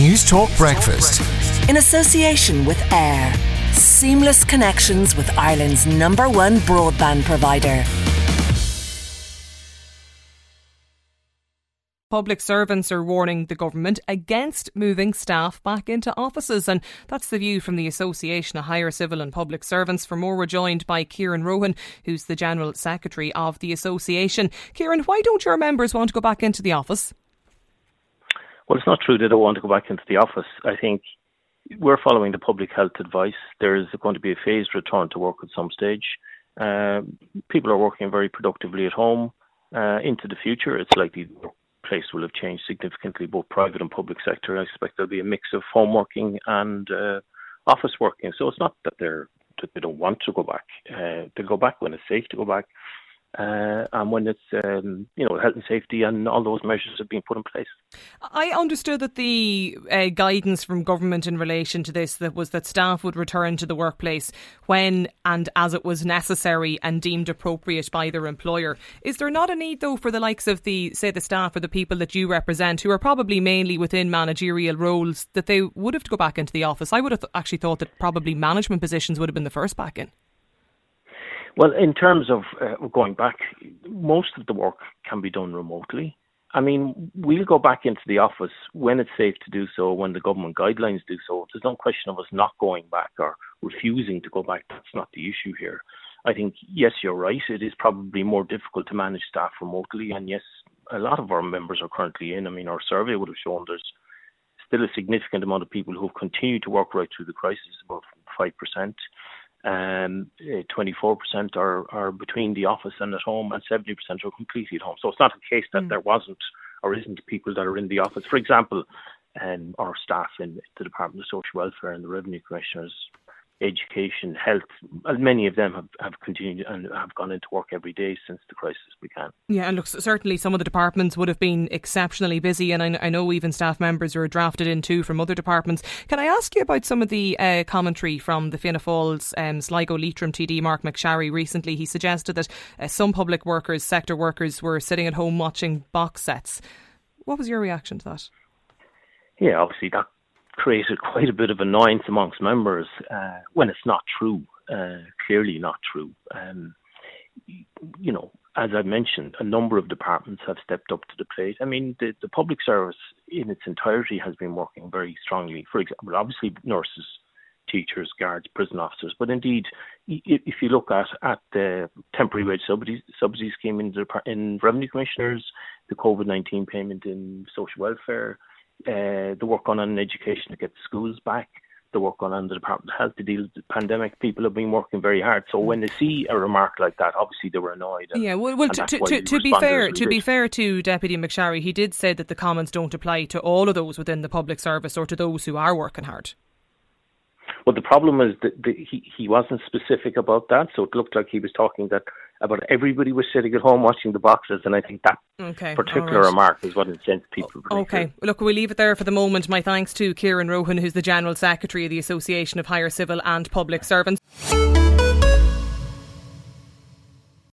News Talk Breakfast. In association with AIR. Seamless connections with Ireland's #1 broadband provider. Public servants are warning the government against moving staff back into offices, and that's the view from the Association of Higher Civil and Public Servants. For more, we're joined by Kieran Rohan, who's the General Secretary of the Association. Kieran, why don't your members want to go back into the office? Well, it's not true they don't want to go back into the office. I think we're following the public health advice. There is going to be a phased return to work at some stage. People are working very productively at home. Into the future, it's likely the workplace will have changed significantly, both private and public sector. I expect there'll be a mix of home working and office working. So it's not that they don't want to go back. They'll go back when it's safe to go back. And when it's, health and safety and all those measures have been put in place. I understood that the guidance from government in relation to this was that staff would return to the workplace when and as it was necessary and deemed appropriate by their employer. Is there not a need, though, for the likes of the staff or the people that you represent, who are probably mainly within managerial roles, that they would have to go back into the office? I would have actually thought that probably management positions would have been the first back in. Well, in terms of going back, most of the work can be done remotely. I mean, we'll go back into the office when it's safe to do so, when the government guidelines do so. There's no question of us not going back or refusing to go back. That's not the issue here. I think, yes, you're right. It is probably more difficult to manage staff remotely. And yes, a lot of our members are currently in. I mean, our survey would have shown there's still a significant amount of people who have continued to work right through the crisis, about 5%. 24% are between the office and at home, and 70% are completely at home. So it's not a case that there wasn't or isn't people that are in the office. For example, our staff in the Department of Social Welfare and the Revenue Commissioners, Education, Health, many of them have continued and have gone into work every day since the crisis began. Yeah, and look, certainly some of the departments would have been exceptionally busy, and I know even staff members were drafted in too from other departments. Can I ask you about some of the commentary from the Fianna Fáil's Sligo Leitrim TD Mark McSharry recently? He suggested that some public workers, sector workers, were sitting at home watching box sets. What was your reaction to that? Yeah, obviously that created quite a bit of annoyance amongst members when it's not true, clearly not true. As I mentioned, a number of departments have stepped up to the plate. I mean, the public service in its entirety has been working very strongly. For example, obviously nurses, teachers, guards, prison officers, but indeed, if you look at the temporary wage subsidy scheme in Revenue Commissioners, the COVID-19 payment in social welfare, the work on education to get schools back, the work on the Department of Health to deal with the pandemic, people have been working very hard. So when they see a remark like that, obviously they were annoyed. To be fair to Deputy McSharry, he did say that the comments don't apply to all of those within the public service or to those who are working hard. Well, the problem is that he wasn't specific about that, so it looked like he was talking about everybody was sitting at home watching the boxes, and I think that particular remark is what incensed people. Okay, look, we'll leave it there for the moment. My thanks to Kieran Rohan, who's the General Secretary of the Association of Higher Civil and Public Servants.